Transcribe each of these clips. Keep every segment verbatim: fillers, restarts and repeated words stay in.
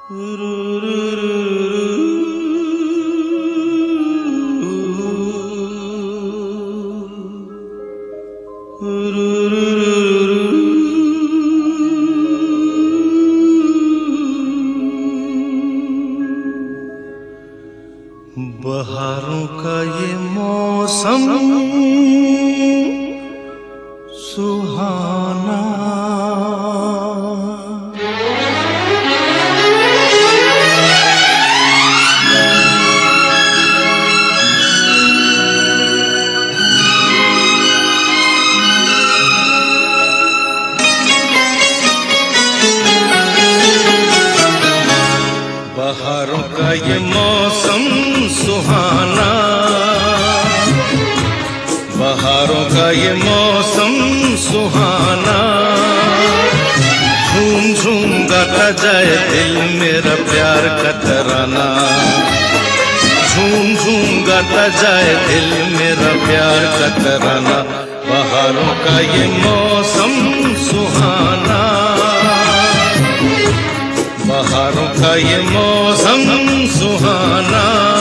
बहारों का ये मौसम सुहाना, बहारों का ये मौसम सुहाना, बहारों का ये मौसम सुहाना, झूम झूम गाता जाए दिल मेरा प्यार का तराना, झूम झूम गाता जाए दिल मेरा प्यार का तराना। बहारों का ये मौसम सुहाना, बहारों का ये मौसम सुहाना।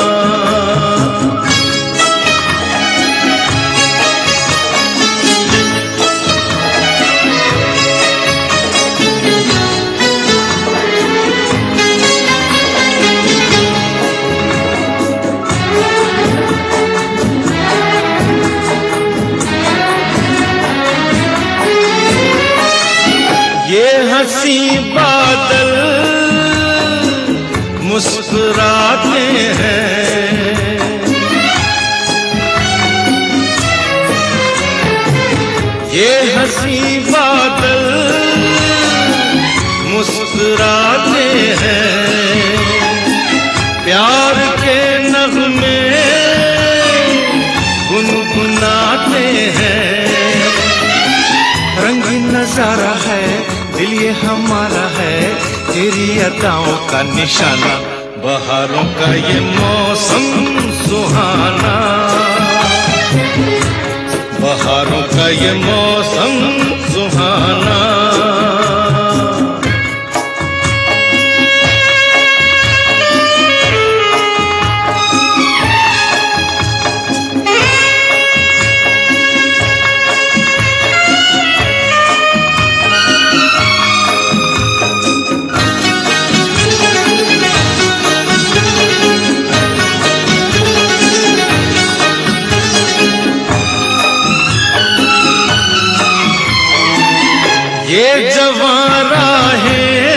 ये हंसी बादल मुस्कुराते हैं, ये हंसी बादल मुस्कुराते हैं, प्यार के नग़्मे गुनगुनाते हैं। रंगीन नजारा है दिल ये हमारा है, तेरी अदाओं का निशाना। बहारों का ये मौसम सुहाना, बहारों का ये मौसम सुहाना। ये जवां राहें,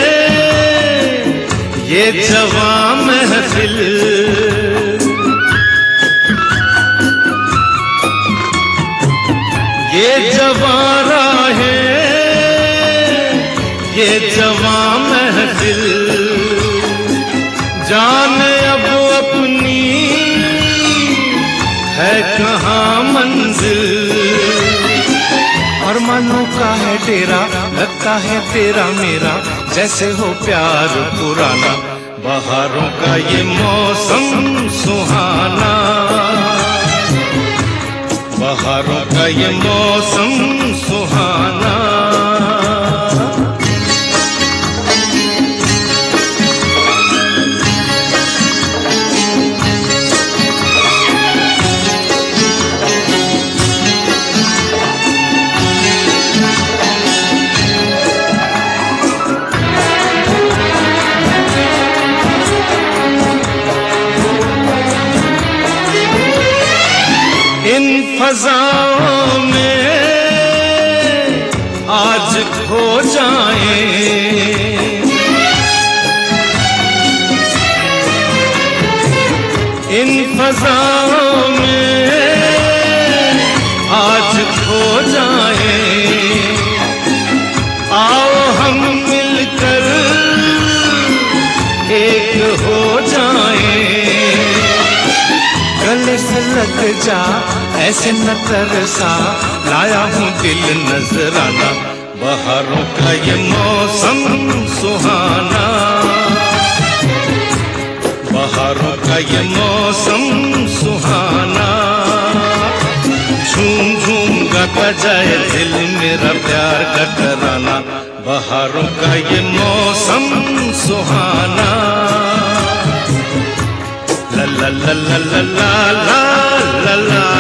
ये जवां महफिल, ये जवां राहें, ये जवां महफिल, जाने अब अपनी है कहाँ मंजिल। अरमानों का है डेरा, लगता है तेरा मेरा जैसे हो प्यार पुराना। बहारों का ये मौसम सुहाना, बहारों का ये मौसम सुहाना। इन फज़ाओं में आज खो जाएं, इन फज़ाओं में आज खो जाएं। आओ हम मिलकर एक हो जाएं, गले से लग जा ऐसे न तरसा, लाया हूँ दिल नजराना। बहारों का ये मौसम सुहाना, बहारों का ये मौसम सुहाना। झूम झूम गाता जाए दिल मेरा प्यार का तराना। बहारों का ये मौसम सुहाना। ला ला ला ला ला ला ला ला।